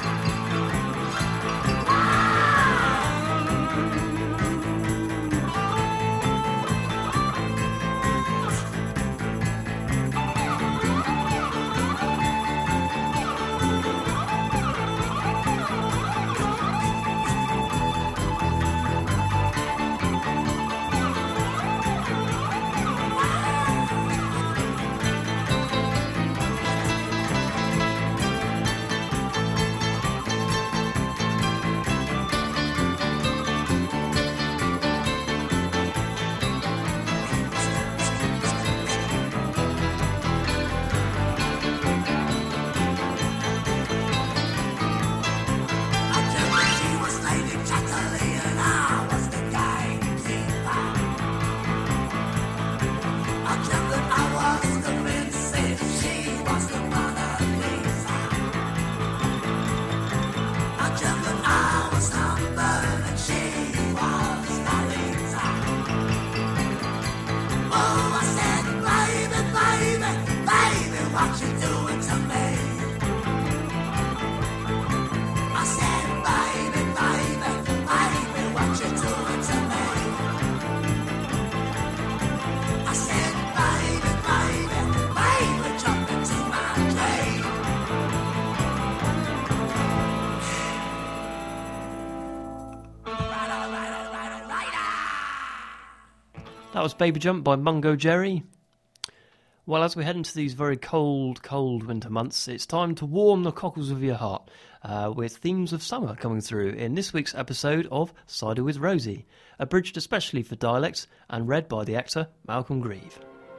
That was Baby Jump by Mungo Jerry. Well, as we head into these very cold, cold winter months, it's time to warm the cockles of your heart uh, with themes of summer coming through in this week's episode of Cider with Rosie, abridged especially for dialects and read by the actor Malcolm Grieve.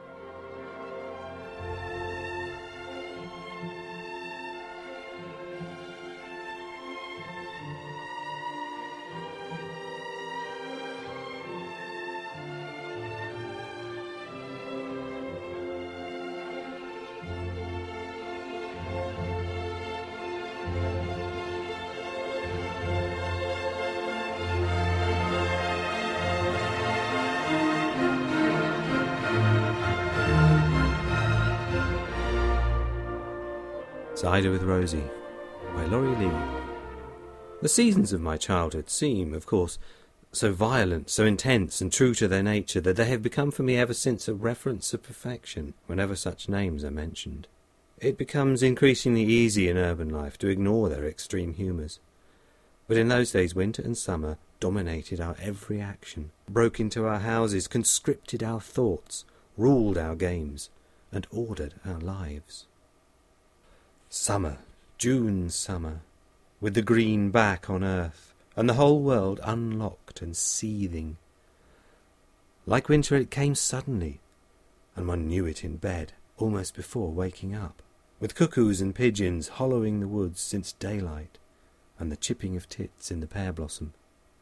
Cider with Rosie by Laurie Lee. The seasons of my childhood seem, of course, so violent, so intense and true to their nature that they have become for me ever since a reference of perfection whenever such names are mentioned. It becomes increasingly easy in urban life to ignore their extreme humours. But in those days winter and summer dominated our every action, broke into our houses, conscripted our thoughts, ruled our games, and ordered our lives. Summer, June summer, with the green back on earth, and the whole world unlocked and seething. Like winter it came suddenly, and one knew it in bed, almost before waking up, with cuckoos and pigeons hollowing the woods since daylight, and the chipping of tits in the pear blossom.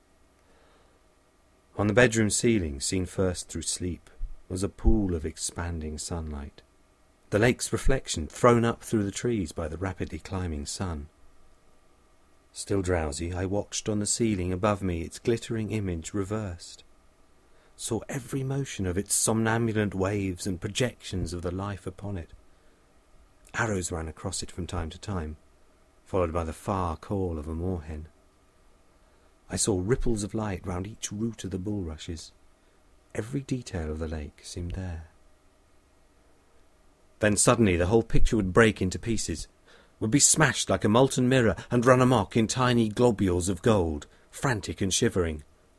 On the bedroom ceiling, seen first through sleep, was a pool of expanding sunlight, the lake's reflection thrown up through the trees by the rapidly climbing sun. Still drowsy, I watched on the ceiling above me its glittering image reversed, saw every motion of its somnambulant waves and projections of the life upon it. Arrows ran across it from time to time, followed by the far call of a moorhen. I saw ripples of light round each root of the bulrushes. Every detail of the lake seemed there. Then suddenly the whole picture would break into pieces, would be smashed like a molten mirror and run amok in tiny globules of gold, frantic and shivering,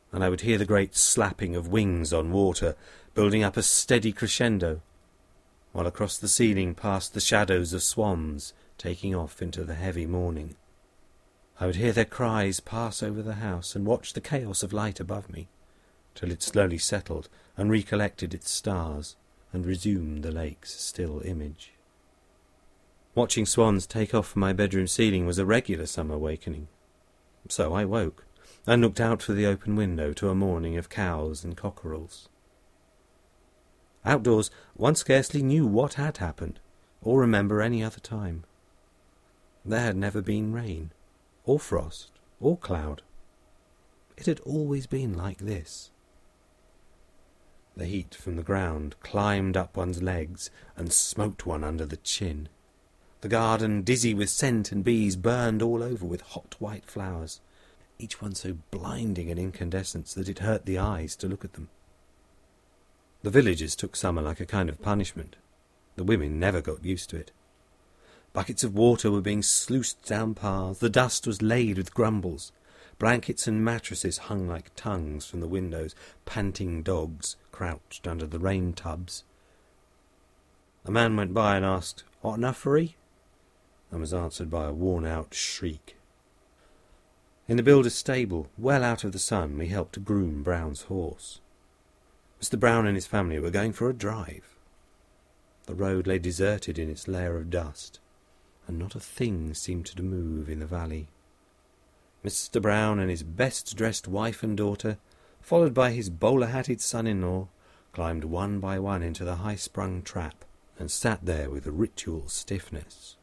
and I would hear the great slapping of wings on water, building up a steady crescendo, while across the ceiling passed the shadows of swans taking off into the heavy morning. I would hear their cries pass over the house and watch the chaos of light above me, till it slowly settled and recollected its stars and resumed the lake's still image. Watching swans take off from my bedroom ceiling was a regular summer awakening. So I woke, and looked out through the open window to a morning of cows and cockerels. Outdoors, one scarcely knew what had happened, or remember any other time. There had never been rain, or frost, or cloud. It had always been like this. The heat from the ground climbed up one's legs and smote one under the chin. The garden, dizzy with scent and bees, burned all over with hot white flowers, each one so blinding an incandescence that it hurt the eyes to look at them. The villagers took summer like a kind of punishment. The women never got used to it. Buckets of water were being sluiced down paths, the dust was laid with grumbles, blankets and mattresses hung like tongues from the windows, panting dogs crouched under the rain tubs. A man went by and asked, "Hot enough for 'ee?" and was answered by a worn-out shriek. In the builder's stable, well out of the sun, we helped groom Brown's horse. Mister Brown and his family were going for a drive. The road lay deserted in its layer of dust, and not a thing seemed to move in the valley. Mister Brown and his best-dressed wife and daughter, followed by his bowler-hatted son-in-law, climbed one by one into the high-sprung trap, and sat there with a ritual stiffness.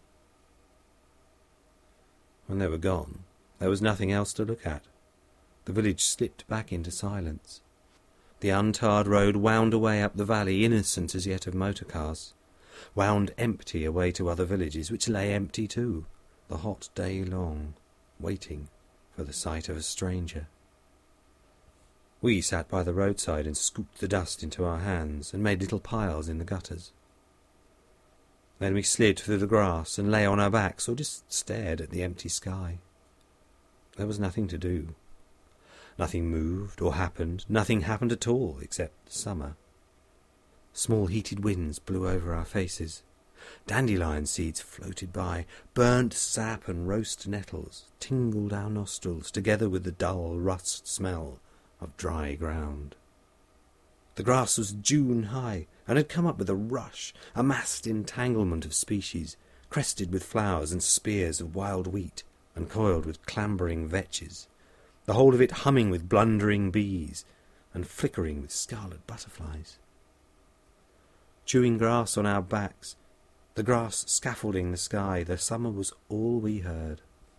When they were gone, there was nothing else to look at. The village slipped back into silence. The untarred road wound away up the valley, innocent as yet of motor cars, wound empty away to other villages, which lay empty too, the hot day long, waiting for the sight of a stranger. We sat by the roadside and scooped the dust into our hands and made little piles in the gutters. Then we slid through the grass and lay on our backs or just stared at the empty sky. There was nothing to do. Nothing moved or happened, nothing happened at all except summer. Small heated winds blew over our faces. Dandelion seeds floated by, burnt sap and roast nettles tingled our nostrils together with the dull rust smell of dry ground. The grass was June high, and had come up with a rush, a massed entanglement of species, crested with flowers and spears of wild wheat, and coiled with clambering vetches, the whole of it humming with blundering bees, and flickering with scarlet butterflies. Chewing grass on our backs, the grass scaffolding the sky, the summer was all we heard.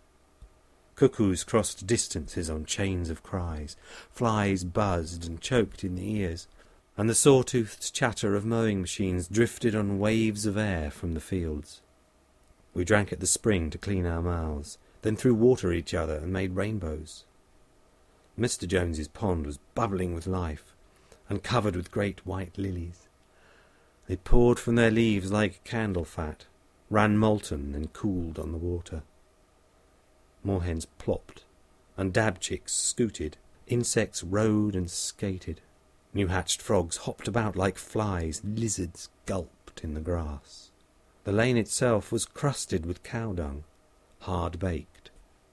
Cuckoos crossed distances on chains of cries, flies buzzed and choked in the ears, and the saw-toothed chatter of mowing machines drifted on waves of air from the fields. We drank at the spring to clean our mouths, then threw water at each other and made rainbows. Mister Jones's pond was bubbling with life, and covered with great white lilies. They poured from their leaves like candle fat, ran molten and cooled on the water. Moorhens plopped, and dabchicks scooted, insects rode and skated. New-hatched frogs hopped about like flies, lizards gulped in the grass. The lane itself was crusted with cow dung, hard-baked.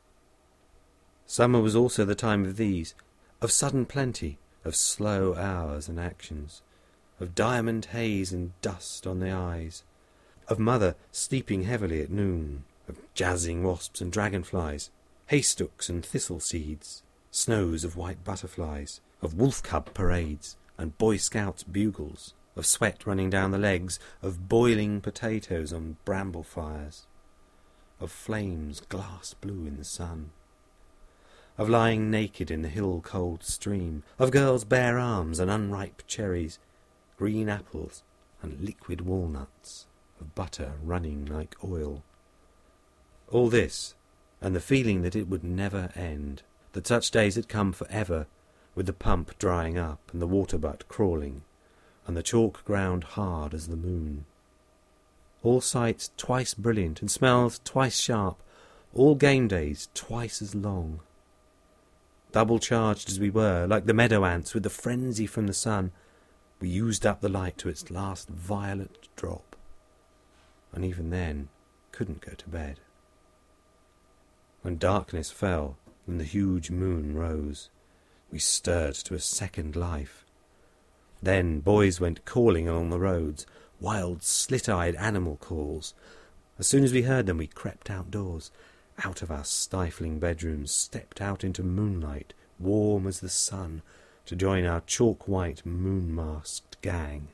Summer was also the time of these, of sudden plenty, of slow hours and actions, of diamond haze and dust on the eyes, of mother sleeping heavily at noon, of jazzing wasps and dragonflies, haystooks and thistle seeds, snows of white butterflies, of wolf-cub parades and Boy Scouts' bugles, of sweat running down the legs, of boiling potatoes on bramble fires, of flames glass blue in the sun, of lying naked in the hill-cold stream, of girls' bare arms and unripe cherries, green apples and liquid walnuts, of butter running like oil. All this, and the feeling that it would never end, that such days had come for ever, with the pump drying up and the water-butt crawling, and the chalk ground hard as the moon. All sights twice brilliant and smells twice sharp, all game days twice as long. Double-charged as we were, like the meadow ants with the frenzy from the sun, we used up the light to its last violet drop, and even then couldn't go to bed. When darkness fell and the huge moon rose, we stirred to a second life. Then boys went calling along the roads, wild, slit-eyed animal calls. As soon as we heard them, we crept outdoors, out of our stifling bedrooms, stepped out into moonlight, warm as the sun, to join our chalk-white, moon-masked gang.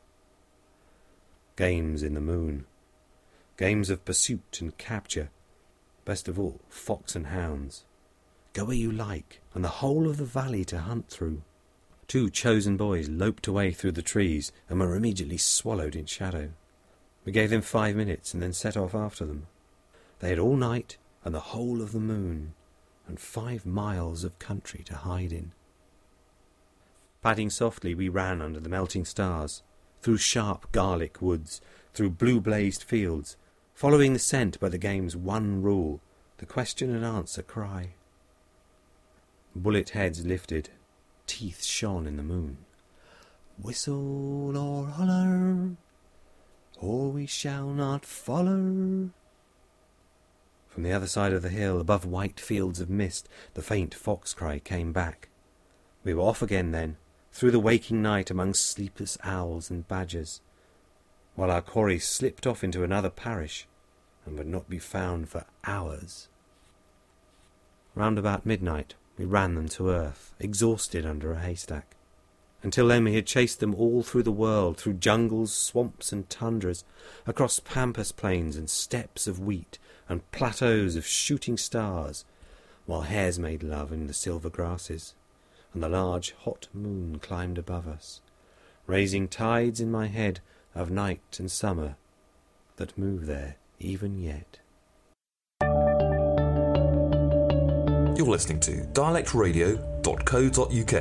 Games in the moon. Games of pursuit and capture. Best of all, fox and hounds. Go where you like, and the whole of the valley to hunt through. Two chosen boys loped away through the trees and were immediately swallowed in shadow. We gave them five minutes and then set off after them. They had all night and the whole of the moon, and five miles of country to hide in. Padding softly, we ran under the melting stars, through sharp garlic woods, through blue-blazed fields, following the scent by the game's one rule, the question and answer cry. Bullet heads lifted, teeth shone in the moon. Whistle or holler, or we shall not follow. From the other side of the hill, above white fields of mist, the faint fox cry came back. We were off again then, through the waking night among sleepless owls and badgers, while our quarry slipped off into another parish, and would not be found for hours. Round about midnight, we ran them to earth, exhausted under a haystack. Until then we had chased them all through the world, through jungles, swamps and tundras, across pampas plains and steppes of wheat, and plateaus of shooting stars, while hares made love in the silver grasses, and the large hot moon climbed above us, raising tides in my head of night and summer that move there even yet. You're listening to dialect radio dot co dot uk.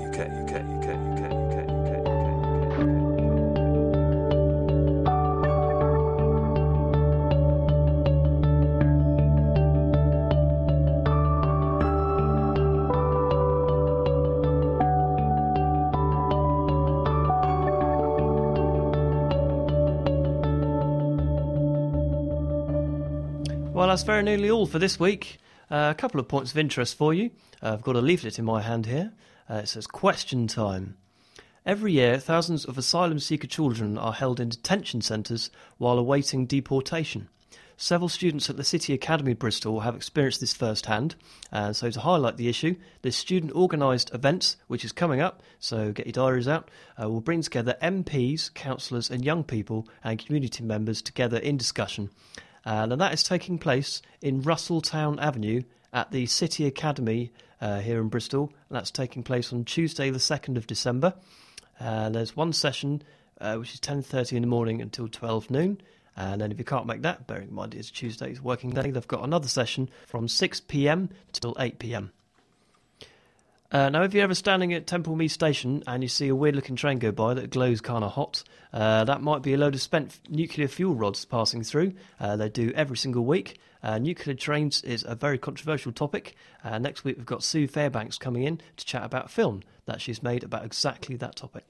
Well, that's very nearly all for this week. Uh, a couple of points of interest for you. Uh, I've got a leaflet in my hand here. Uh, it says, question time. Every year, thousands of asylum seeker children are held in detention centres while awaiting deportation. Several students at the City Academy Bristol have experienced this firsthand, and so to highlight the issue, this student-organised event, which is coming up, so get your diaries out, uh, will bring together M Ps, counsellors and young people and community members together in discussion. Uh, and that is taking place in Russelltown Avenue at the City Academy uh, here in Bristol. And that's taking place on Tuesday the second of December. Uh, there's one session uh, which is ten thirty in the morning until twelve noon. And then if you can't make that, bearing in mind it's Tuesday's working day, they've got another session from six p m till eight p m. Uh, now, if you're ever standing at Temple Mead Station and you see a weird-looking train go by that glows kind of hot, uh, that might be a load of spent nuclear fuel rods passing through. Uh, they do every single week. Uh, nuclear trains is a very controversial topic. Uh, next week we've got Sue Fairbanks coming in to chat about a film that she's made about exactly that topic.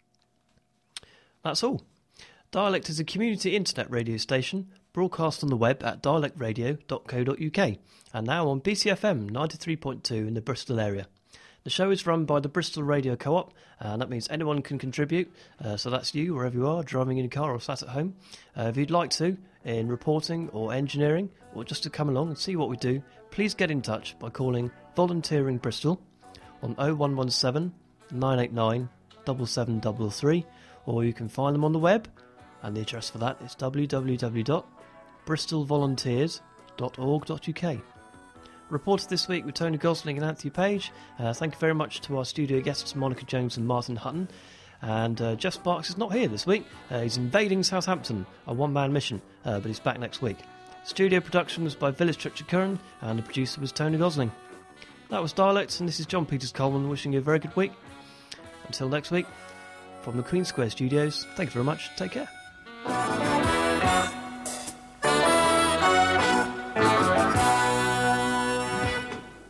That's all. Dialect is a community internet radio station broadcast on the web at dialect radio dot co dot uk and now on B C F M ninety-three point two in the Bristol area. The show is run by the Bristol Radio Co-op, and that means anyone can contribute, uh, so that's you, wherever you are, driving in a car or sat at home. Uh, if you'd like to, in reporting or engineering, or just to come along and see what we do, please get in touch by calling Volunteering Bristol on oh one one seven, nine eight nine, seven seven three three, or you can find them on the web, and the address for that is w w w dot bristol volunteers dot org dot u k. Reported this week with Tony Gosling and Anthony Page. Uh, thank you very much to our studio guests Monica Jones and Martin Hutton. And uh, Jeff Sparks is not here this week. Uh, he's invading Southampton, a one-man mission, uh, but he's back next week. Studio production was by Village Trichet Curran, and the producer was Tony Gosling. That was Dialects, and this is John Peters Coleman wishing you a very good week. Until next week, from the Queen Square Studios, thank you very much. Take care.